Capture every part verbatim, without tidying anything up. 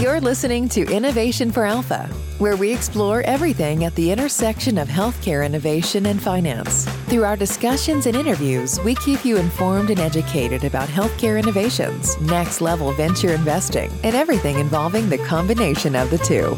You're listening to Innovation for Alpha, where we explore everything at the intersection of healthcare innovation and finance. Through our discussions and interviews, we keep you informed and educated about healthcare innovations, next-level venture investing, and everything involving the combination of the two.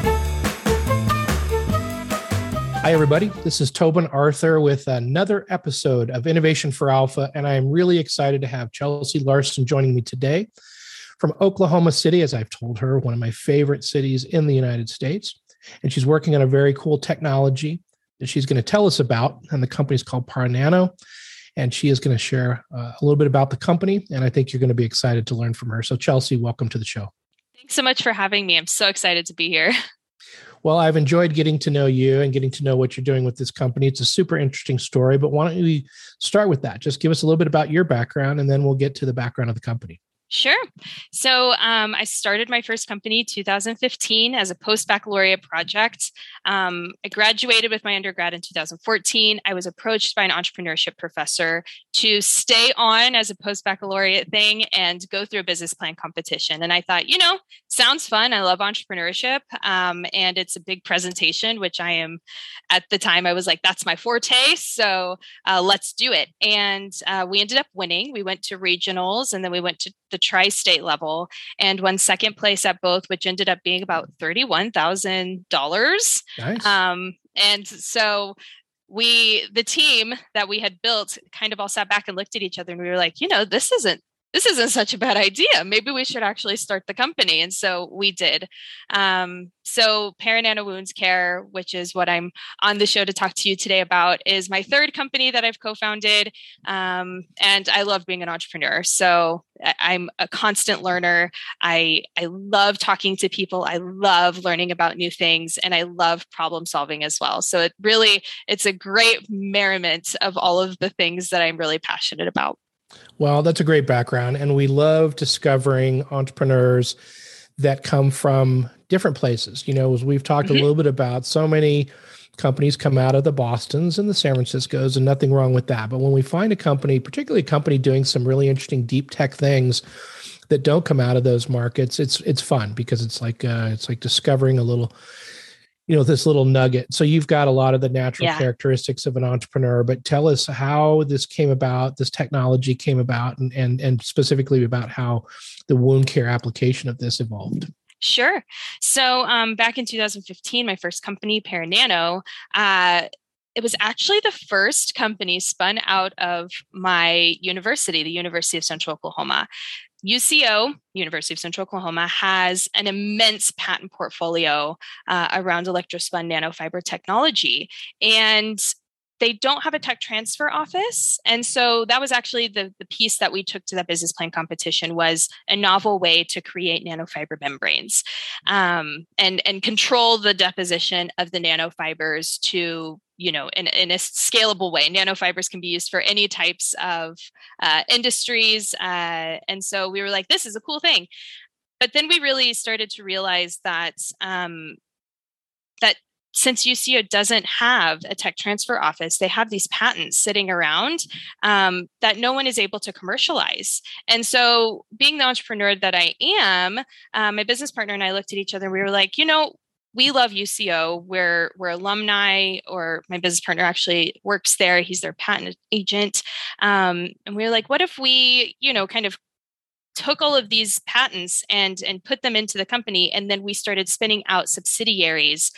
Hi, everybody. This is Tobin Arthur with another episode of Innovation for Alpha, and I am really excited to have Chelsea Larson joining me today from Oklahoma City, as I've told her, one of my favorite cities in the United States. And she's working on a very cool technology that she's going to tell us about, and the company is called Paranano. And she is going to share uh, a little bit about the company, and I think you're going to be excited to learn from her. So, Chelsea, welcome to the show. Thanks so much for having me. I'm so excited to be here. Well, I've enjoyed getting to know you and getting to know what you're doing with this company. It's a super interesting story, but why don't we start with that? Just give us a little bit about your background, and then we'll get to the background of the company. Sure. So um, I started my first company two thousand fifteen as a post-baccalaureate project. Um, I graduated with my undergrad in two thousand fourteen. I was approached by an entrepreneurship professor to stay on as a post-baccalaureate thing and go through a business plan competition. And I thought, you know, sounds fun. I love entrepreneurship. Um, and it's a big presentation, which I am, at the time, I was like, that's my forte. So uh, let's do it. And uh, we ended up winning. We went to regionals, and then we went to the tri-state level and won second place at both, which ended up being about thirty-one thousand dollars. Nice. Um, and so we, the team that we had built, kind of all sat back and looked at each other, and we were like, you know, this isn't this isn't such a bad idea. Maybe we should actually start the company. And so we did. Um, so Paranano Wounds Care, which is what I'm on the show to talk to you today about, is my third company that I've co-founded. Um, and I love being an entrepreneur. So I'm a constant learner. I, I love talking to people. I love learning about new things, and I love problem solving as well. So it really, it's a great merriment of all of the things that I'm really passionate about. Well, that's a great background. And we love discovering entrepreneurs that come from different places. You know, as we've talked mm-hmm. a little bit about, so many companies come out of the Bostons and the San Franciscos, and nothing wrong with that. But when we find a company, particularly a company doing some really interesting deep tech things that don't come out of those markets, it's it's fun because it's like uh, it's like discovering a little, you know, this little nugget. So you've got a lot of the natural yeah. characteristics of an entrepreneur, but tell us how this came about, this technology came about, and and and specifically about how the wound care application of this evolved. Sure. So um, back in two thousand fifteen, my first company, Paranano, uh, it was actually the first company spun out of my university, the University of Central Oklahoma. U C O, University of Central Oklahoma, has an immense patent portfolio uh, around electrospun nanofiber technology. And they don't have a tech transfer office. And so that was actually the, the piece that we took to that business plan competition, was a novel way to create nanofiber membranes um, and, and control the deposition of the nanofibers to, you know, in, in a scalable way. Nanofibers can be used for any types of uh, industries. Uh, and so we were like, this is a cool thing. But then we really started to realize that um, that since U C O doesn't have a tech transfer office, they have these patents sitting around um, that no one is able to commercialize. And so being the entrepreneur that I am, uh, my business partner and I looked at each other and we were like, you know, we love U C O. We're, we're alumni, or my business partner actually works there. He's their patent agent. Um, and we were like, what if we, you know, kind of took all of these patents and, and put them into the company, and then we started spinning out subsidiaries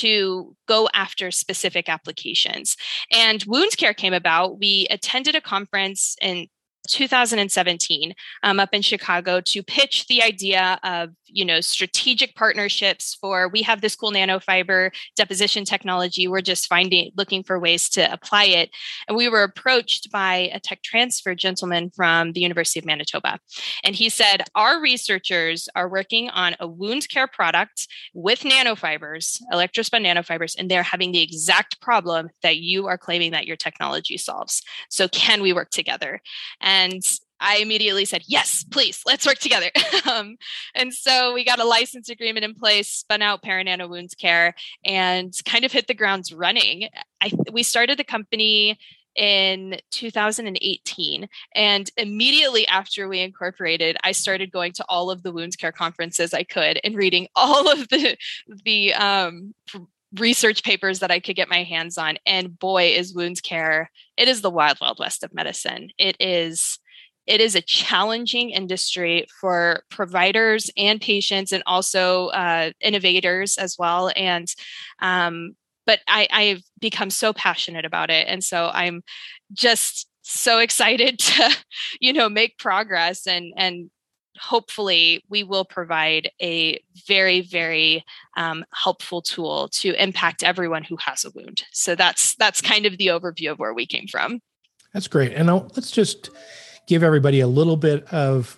to go after specific applications. And wound care came about. We attended a conference in two thousand seventeen um, up in Chicago to pitch the idea of, you know, strategic partnerships for, we have this cool nanofiber deposition technology. We're just finding, looking for ways to apply it. And we were approached by a tech transfer gentleman from the University of Manitoba. And he said, our researchers are working on a wound care product with nanofibers, electrospun nanofibers, and they're having the exact problem that you are claiming that your technology solves. So can we work together? And I immediately said, yes, please, let's work together. um, and so we got a license agreement in place, spun out Paranano Wounds Care, and kind of hit the grounds running. I, we started the company in two thousand eighteen. And immediately after we incorporated, I started going to all of the wound care conferences I could and reading all of the, the um, research papers that I could get my hands on. And boy, is wound care, it is the wild, wild west of medicine. It is It is a challenging industry for providers and patients, and also uh, innovators as well. And um, but I, I've become so passionate about it, and so I'm just so excited to, you know, make progress, and and hopefully we will provide a very, very um, helpful tool to impact everyone who has a wound. So that's that's kind of the overview of where we came from. That's great. And I'll, let's just give everybody a little bit of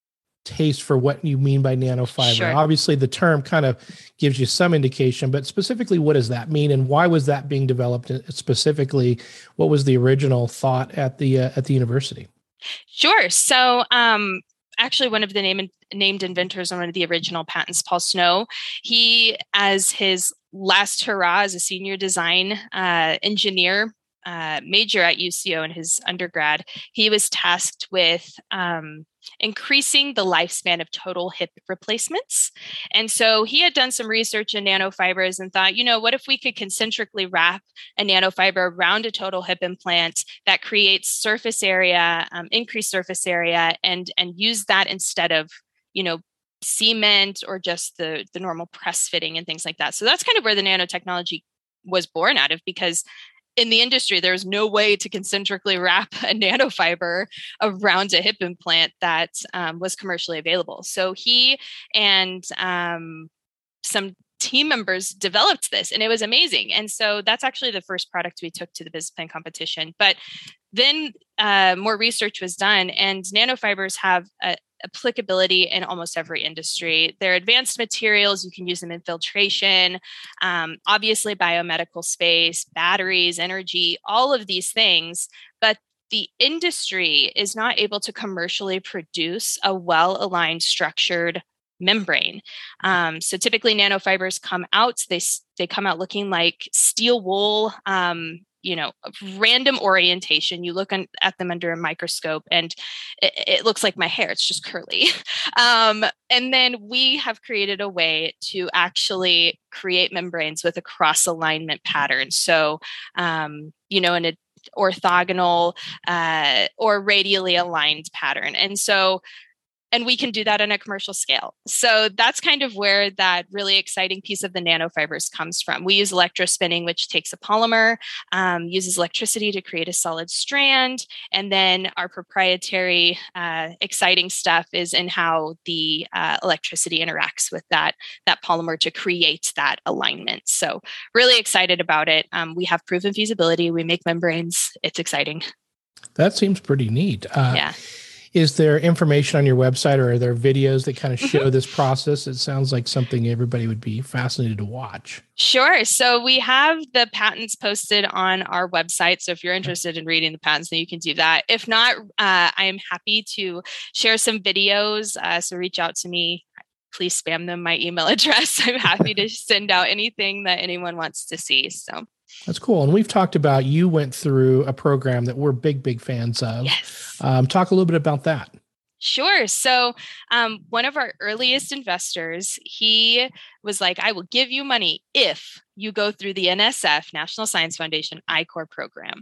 taste for what you mean by nanofiber. Sure. Obviously, the term kind of gives you some indication, but specifically, what does that mean, and why was that being developed specifically? What was the original thought at the uh, at the university? Sure. So, um, actually, one of the name, named inventors on one of the original patents, Paul Snow, he, as his last hurrah as a senior design uh, engineer, Uh, major at U C O in his undergrad, he was tasked with um, increasing the lifespan of total hip replacements. And so he had done some research in nanofibers and thought, you know, what if we could concentrically wrap a nanofiber around a total hip implant that creates surface area, um, increased surface area, and and use that instead of, you know, cement or just the, the normal press fitting and things like that. So that's kind of where the nanotechnology was born out of, because in the industry, there's no way to concentrically wrap a nanofiber around a hip implant that um, was commercially available. So he and um, some team members developed this, and it was amazing. And so that's actually the first product we took to the business plan competition. But then uh, more research was done, and nanofibers have a applicability in almost every industry. They're advanced materials. You can use them in filtration, um, obviously biomedical space, batteries, energy, all of these things. But the industry is not able to commercially produce a well-aligned, structured membrane. Um, so typically nanofibers come out, they, they come out looking like steel wool, um, you know, random orientation. You look on, at them under a microscope and it, it looks like my hair. It's just curly. Um, and then we have created a way to actually create membranes with a cross alignment pattern. So, um, you know, in a orthogonal uh, or radially aligned pattern. And so And we can do that on a commercial scale. So that's kind of where that really exciting piece of the nanofibers comes from. We use electrospinning, which takes a polymer, um, uses electricity to create a solid strand. And then our proprietary uh, exciting stuff is in how the uh, electricity interacts with that, that polymer to create that alignment. So really excited about it. Um, we have proven feasibility. We make membranes. It's exciting. That seems pretty neat. Uh, yeah. Is there information on your website, or are there videos that kind of show mm-hmm. this process? It sounds like something everybody would be fascinated to watch. Sure. So we have the patents posted on our website. So if you're interested in reading the patents, then you can do that. If not, uh, I am happy to share some videos. Uh, so reach out to me. Please spam them my email address. I'm happy to send out anything that anyone wants to see. So that's cool. And we've talked about, you went through a program that we're big, big fans of. Yes. Um, talk a little bit about that. Sure. So um, one of our earliest investors, he was like, I will give you money if you go through the N S F, National Science Foundation, I CORE program.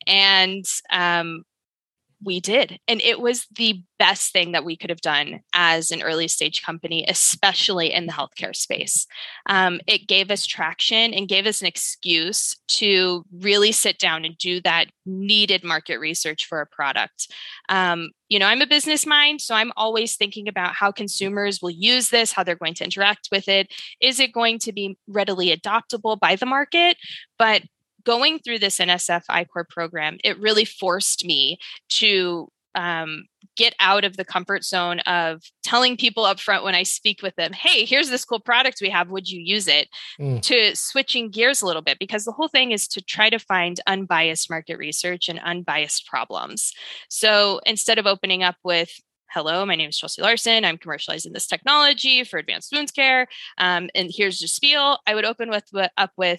And um, we did. And it was the best thing that we could have done as an early stage company, especially in the healthcare space. Um, it gave us traction and gave us an excuse to really sit down and do that needed market research for a product. Um, you know, I'm a business mind, so I'm always thinking about how consumers will use this, how they're going to interact with it. Is it going to be readily adoptable by the market? But going through this N S F I CORE program, it really forced me to um, get out of the comfort zone of telling people up front when I speak with them, hey, here's this cool product we have, would you use it? Mm. To switching gears a little bit, because the whole thing is to try to find unbiased market research and unbiased problems. So instead of opening up with, hello, my name is Chelsea Larson, I'm commercializing this technology for advanced wound care, um, and here's your spiel, I would open with up with,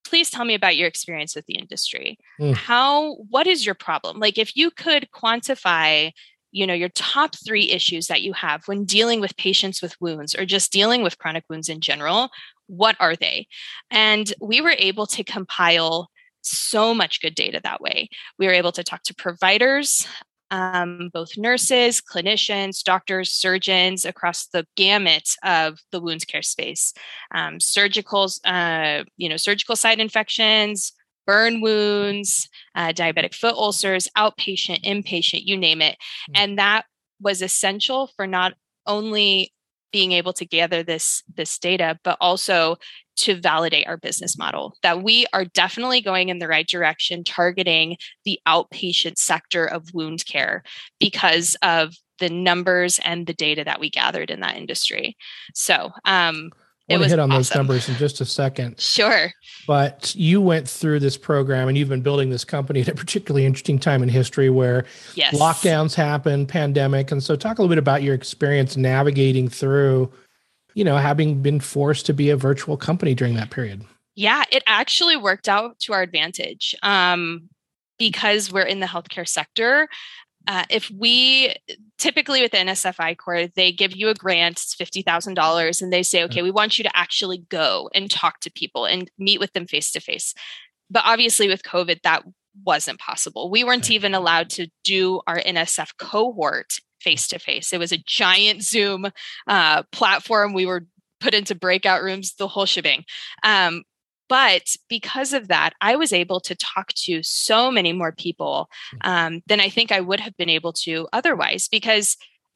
please tell me about your experience with the industry. Mm. How, what is your problem? Like if you could quantify, you know, your top three issues that you have when dealing with patients with wounds or just dealing with chronic wounds in general, what are they? And we were able to compile so much good data that way. We were able to talk to providers, um, both nurses, clinicians, doctors, surgeons across the gamut of the wound care space, um, surgicals, uh, you know, surgical site infections, burn wounds, uh, diabetic foot ulcers, outpatient, inpatient, you name it. And that was essential for not only being able to gather this, this data, but also to validate our business model, that we are definitely going in the right direction, targeting the outpatient sector of wound care because of the numbers and the data that we gathered in that industry. So, um, I want to hit on awesome. those numbers in just a second. Sure. But you went through this program and you've been building this company at a particularly interesting time in history where yes. lockdowns happen, pandemic. And so talk a little bit about your experience navigating through, you know, having been forced to be a virtual company during that period. Yeah, it actually worked out to our advantage um, because we're in the healthcare sector. Uh, if we typically with the N S F I Corps, they give you a grant, it's fifty thousand dollars, and they say, okay, we want you to actually go and talk to people and meet with them face to face. But obviously with COVID, that wasn't possible. We weren't even allowed to do our N S F cohort face to face. It was a giant Zoom uh, platform. We were put into breakout rooms, the whole shebang. Um, But because of that, I was able to talk to so many more people um, than I think I would have been able to otherwise. Because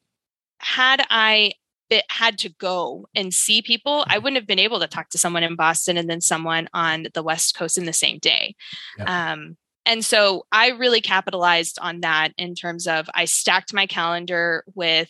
had I been, had to go and see people, I wouldn't have been able to talk to someone in Boston and then someone on the West Coast in the same day. Yep. Um, and so I really capitalized on that in terms of I stacked my calendar with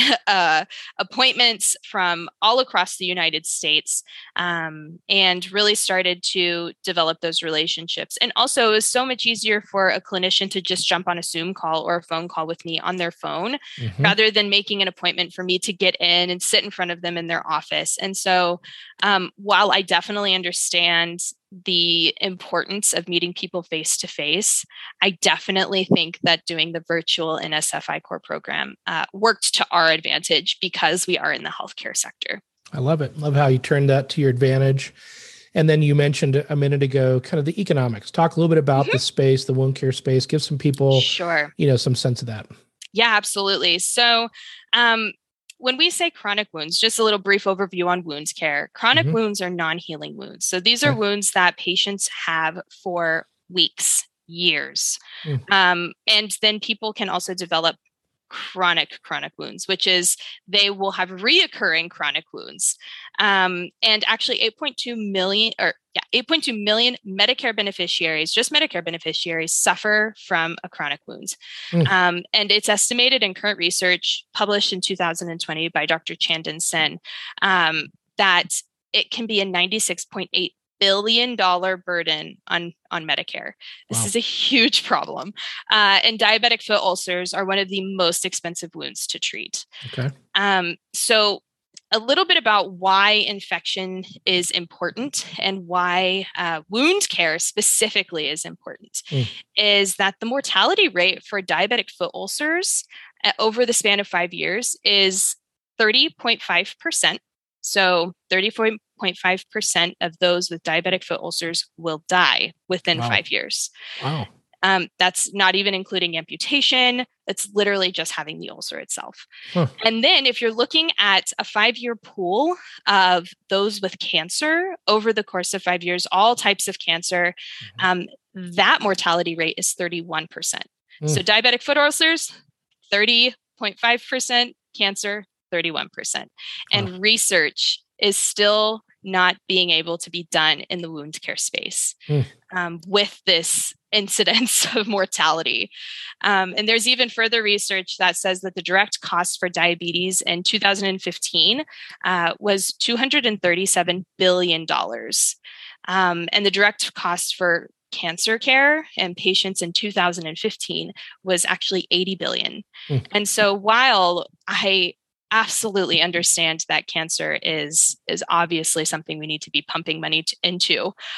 Uh, appointments from all across the United States um, and really started to develop those relationships. And also it was so much easier for a clinician to just jump on a Zoom call or a phone call with me on their phone mm-hmm. rather than making an appointment for me to get in and sit in front of them in their office. And so um, while I definitely understand the importance of meeting people face to face, I definitely think that doing the virtual N S F I Corps program uh, worked to our advantage because we are in the healthcare sector. I love it. Love how you turned that to your advantage. And then you mentioned a minute ago, kind of the economics. Talk a little bit about mm-hmm. the space, the wound care space. Give some people, sure, you know, some sense of that. Yeah, absolutely. So, um, when we say chronic wounds, just a little brief overview on wound care. Chronic mm-hmm. wounds are non-healing wounds. So these are okay. wounds that patients have for weeks, years. Mm. Um, and then people can also develop chronic, chronic wounds, which is they will have reoccurring chronic wounds. Um, and actually eight point two million or yeah, eight point two million Medicare beneficiaries, just Medicare beneficiaries suffer from a chronic wound. Mm. Um, and it's estimated in current research published in two thousand twenty by Doctor Chandan Sen um, that it can be a ninety-six point eight billion dollars burden on, on Medicare. This wow. is a huge problem. Uh, and diabetic foot ulcers are one of the most expensive wounds to treat. Okay. Um, so a little bit about why infection is important and why uh, wound care specifically is important mm. is that the mortality rate for diabetic foot ulcers uh, over the span of five years is thirty point five percent. So thirty-four point five percent of those with diabetic foot ulcers will die within wow. five years. Wow. Um, that's not even including amputation. That's literally just having the ulcer itself. Huh. And then if you're looking at a five-year pool of those with cancer over the course of five years, all types of cancer, mm-hmm. um, that mortality rate is thirty-one percent. Mm. So diabetic foot ulcers, thirty point five percent, cancer, thirty-one percent. And huh. research is still not being able to be done in the wound care space mm. um, with this incidence of mortality. Um, and there's even further research that says that the direct cost for diabetes in two thousand fifteen uh, was two hundred thirty-seven billion dollars. Um, and the direct cost for cancer care and patients in two thousand fifteen was actually eighty billion dollars. Mm. And so while I absolutely understand that cancer is is obviously something we need to be pumping money to, into.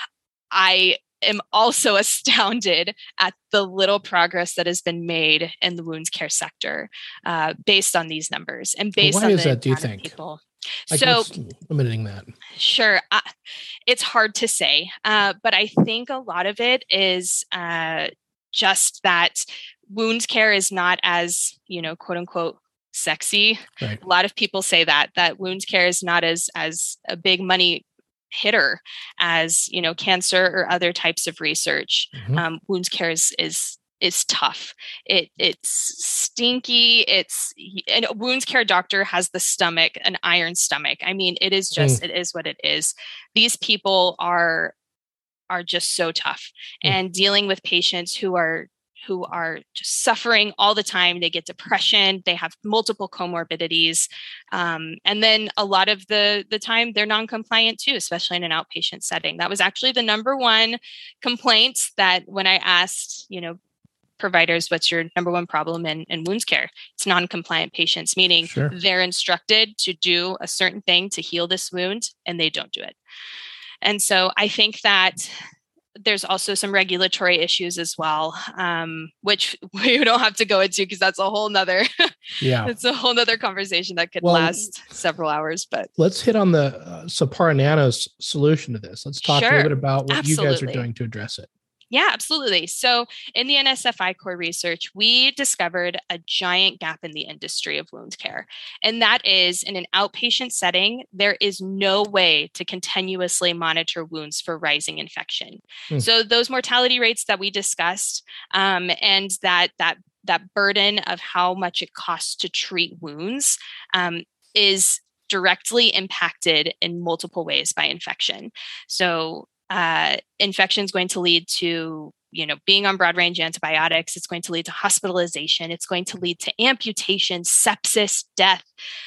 I am also astounded at the little progress that has been made in the wounds care sector uh, based on these numbers and based Why on is the that, do you amount of think? people. Like, so what's limiting that? Sure. Uh, it's hard to say, uh, but I think a lot of it is uh, just that wounds care is not as, you know, quote unquote, sexy. Right. A lot of people say that, that wounds care is not as, as a big money hitter as, you know, cancer or other types of research. Mm-hmm. Um, wounds care is, is is tough. It it's stinky. It's and a wounds care doctor has the stomach, an iron stomach. I mean, it is just, mm. it is what it is. These people are are just so tough, mm. and dealing with patients who are who are just suffering all the time. They get depression. They have multiple comorbidities, um, and then a lot of the the time they're non-compliant too, especially in an outpatient setting. That was actually the number one complaint that when I asked, you know, providers, what's your number one problem in, in wounds care? It's non-compliant patients, meaning sure. they're instructed to do a certain thing to heal this wound and they don't do it. And so I think that there's also some regulatory issues as well, um, which we don't have to go into because that's a whole nother, yeah, it's a whole nother conversation that could well, last several hours. But let's hit on the uh, Sapara Nano's solution to this. Let's talk sure. a little bit about what Absolutely. you guys are doing to address it. Yeah, absolutely. So in the N S F I core research, we discovered a giant gap in the industry of wound care. And that is in an outpatient setting, there is no way to continuously monitor wounds for rising infection. Hmm. So those mortality rates that we discussed um, and that that that burden of how much it costs to treat wounds um, is directly impacted in multiple ways by infection. So Uh, infection is going to lead to, you know, being on broad range antibiotics. It's going to lead to hospitalization. It's going to lead to amputation, sepsis, death.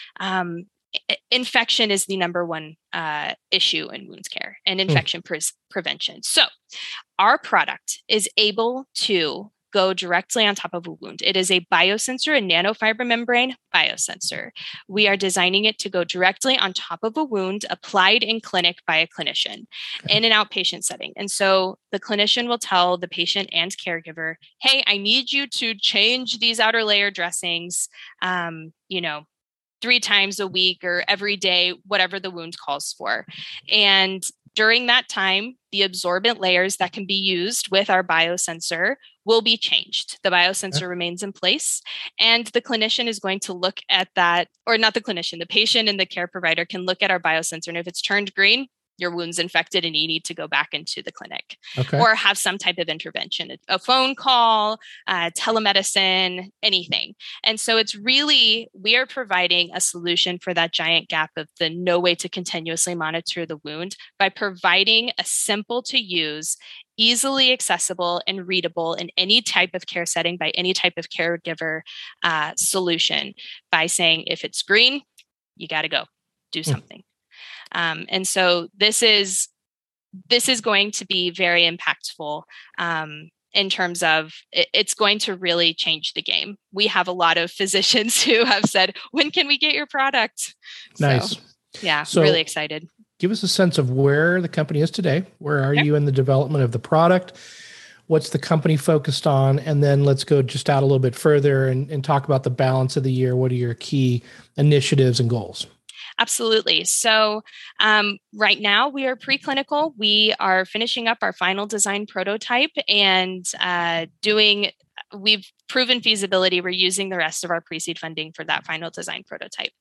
Um, infection is the number one uh, issue in wounds care and infection mm. pre- prevention. So our product is able to go directly on top of a wound. It is a biosensor, a nanofiber membrane biosensor. We are designing it to go directly on top of a wound applied in clinic by a clinician okay. in an outpatient setting. And so the clinician will tell the patient and caregiver, hey, I need you to change these outer layer dressings, um, you know, three times a week or every day, whatever the wound calls for. And during that time, the absorbent layers that can be used with our biosensor will be changed. The biosensor okay. remains in place, and the clinician is going to look at that, or not the clinician, the patient and the care provider can look at our biosensor, and if it's turned green, your wound's infected and you need to go back into the clinic okay. or have some type of intervention, a phone call, uh, telemedicine, anything. And so it's really, we are providing a solution for that giant gap of the no way to continuously monitor the wound by providing a simple to use, easily accessible and readable in any type of care setting by any type of caregiver uh, solution by saying, if it's green, you got to go do something. Mm. Um, and so this is this is going to be very impactful um, in terms of it, it's going to really change the game. We have a lot of physicians who have said, when can we get your product? Nice. So, yeah, so really excited. Give us a sense of where the company is today. Where are okay. you in the development of the product? What's the company focused on? And then let's go just out a little bit further and, and talk about the balance of the year. What are your key initiatives and goals? Absolutely. So um, right now we are preclinical. We are finishing up our final design prototype and uh, doing, we've proven feasibility. We're using the rest of our pre-seed funding for that final design prototype.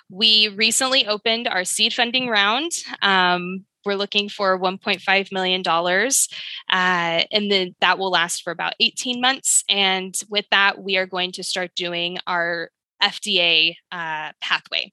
We recently opened our seed funding round. Um, we're looking for one point five million dollars, uh, and then that will last for about eighteen months. And with that, we are going to start doing our F D A uh, pathway.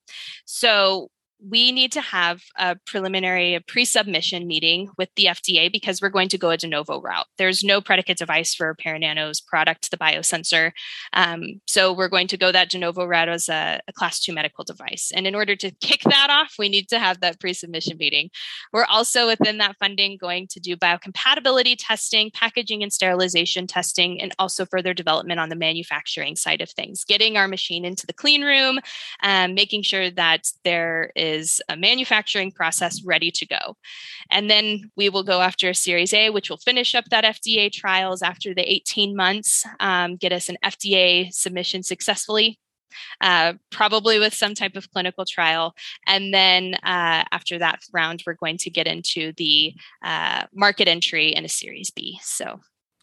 So we need to have a preliminary a pre-submission meeting with the F D A because we're going to go a de novo route. There's no predicate device for Paranano's product, the biosensor. Um, so we're going to go that de novo route as a, a class two medical device. And in order to kick that off, we need to have that pre-submission meeting. We're also within that funding going to do biocompatibility testing, packaging and sterilization testing, and also further development on the manufacturing side of things, getting our machine into the clean room, um, making sure that there is is a manufacturing process ready to go. And then we will go after a Series A, which will finish up that F D A trials after the eighteen months, um, get us an F D A submission successfully. Uh, probably with some type of clinical trial. And then uh, after that round, we're going to get into the uh, market entry in a Series B. So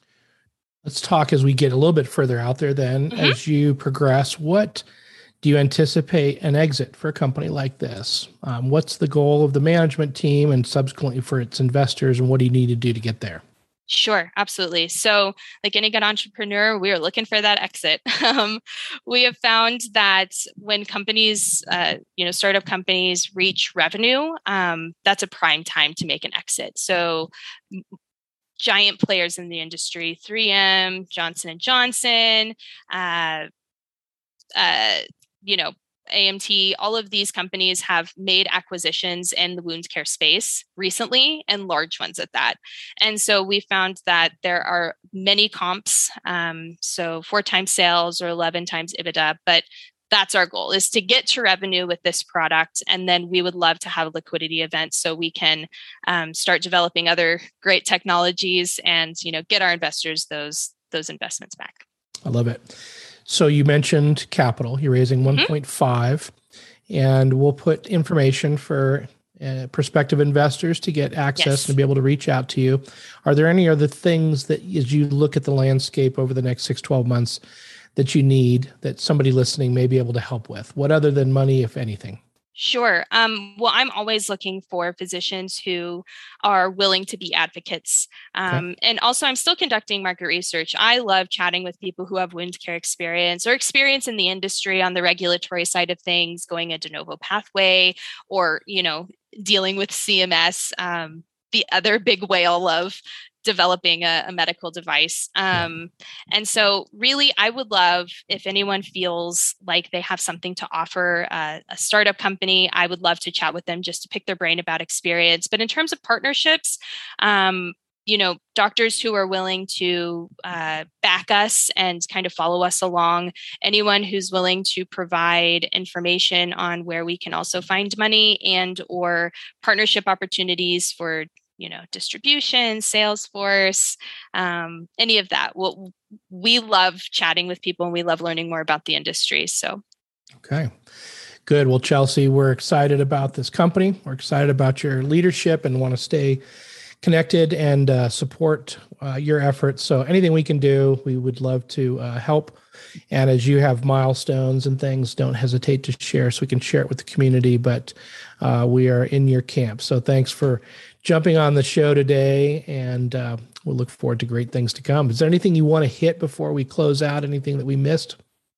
let's talk as we get a little bit further out there then. Mm-hmm. As you progress, what do you anticipate an exit for a company like this? Um, what's the goal of the management team and subsequently for its investors, and what do you need to do to get there? Sure, absolutely. So like any good entrepreneur, we are looking for that exit. Um, we have found that when companies, uh, you know, startup companies reach revenue, um, that's a prime time to make an exit. So giant players in the industry, three M, Johnson and Johnson, uh, uh, you know, A M T, all of these companies have made acquisitions in the wound care space recently, and large ones at that. And so we found that there are many comps, um, so four times sales or eleven times EBITDA, but that's our goal, is to get to revenue with this product. And then we would love to have a liquidity event so we can um, start developing other great technologies and, you know, get our investors those, those investments back. I love it. So you mentioned capital. You're raising one point five, mm-hmm. and we'll put information for uh, prospective investors to get access yes. and be able to reach out to you. Are there any other things that, as you look at the landscape over the next six, twelve months, that you need that somebody listening may be able to help with? What other than money, if anything? Sure. Um, well, I'm always looking for physicians who are willing to be advocates. Um, okay. And also, I'm still conducting market research. I love chatting with people who have wound care experience or experience in the industry on the regulatory side of things, going a de novo pathway, or, you know, dealing with C M S, um, the other big whale of developing a, a medical device. Um, yeah. And so really, I would love if anyone feels like they have something to offer uh, a startup company, I would love to chat with them just to pick their brain about experience. But in terms of partnerships, um, you know, doctors who are willing to uh, back us and kind of follow us along, anyone who's willing to provide information on where we can also find money and or partnership opportunities for, you know, distribution, Salesforce, um, any of that. Well, we love chatting with people and we love learning more about the industry. So, okay, good. Well, Chelsea, we're excited about this company. We're excited about your leadership and want to stay connected and uh, support uh, your efforts. So anything we can do, we would love to uh, help. And as you have milestones and things, don't hesitate to share so we can share it with the community. But uh, we are in your camp. So thanks for jumping on the show today, and uh, we'll look forward to great things to come. Is there anything you want to hit before we close out? Anything that we missed?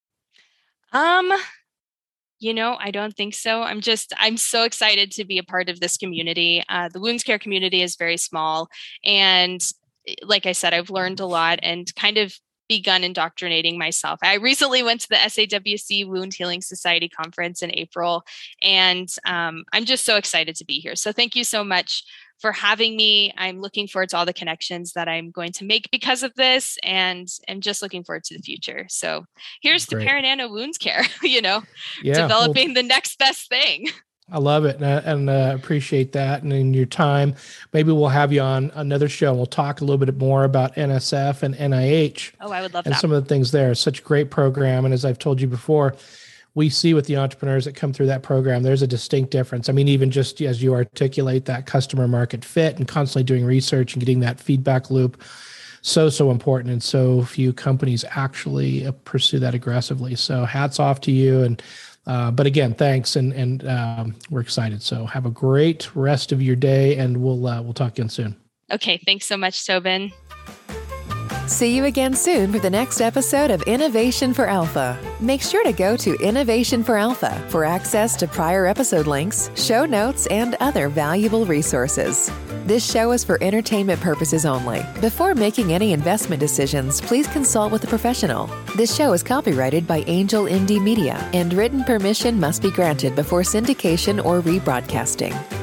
Um, you know, I don't think so. I'm just, I'm so excited to be a part of this community. Uh, the wound care community is very small. And like I said, I've learned a lot and kind of begun indoctrinating myself. I recently went to the S A W C Wound Healing Society conference in April, and um, I'm just so excited to be here. So thank you so much for having me. I'm looking forward to all the connections that I'm going to make because of this, and I'm just looking forward to the future. So here's to Paranano Wound Care, you know, yeah, developing well, the next best thing. I love it, and, uh, and uh, appreciate that. And in your time, maybe we'll have you on another show. We'll talk a little bit more about N S F and N I H. Oh, I would love and that. And some of the things there. It's such a great program. And as I've told you before, we see with the entrepreneurs that come through that program, there's a distinct difference. I mean, even just as you articulate that customer market fit and constantly doing research and getting that feedback loop, so, so important. And so few companies actually pursue that aggressively. So hats off to you. And Uh, but again, thanks, and and um, we're excited. So have a great rest of your day, and we'll uh, we'll talk again soon. Okay, thanks so much, Tobin. See you again soon for the next episode of Innovation for Alpha. Make sure to go to Innovation for Alpha for access to prior episode links, show notes, and other valuable resources. This show is for entertainment purposes only. Before making any investment decisions, please consult with a professional. This show is copyrighted by Angel Indie Media, and written permission must be granted before syndication or rebroadcasting.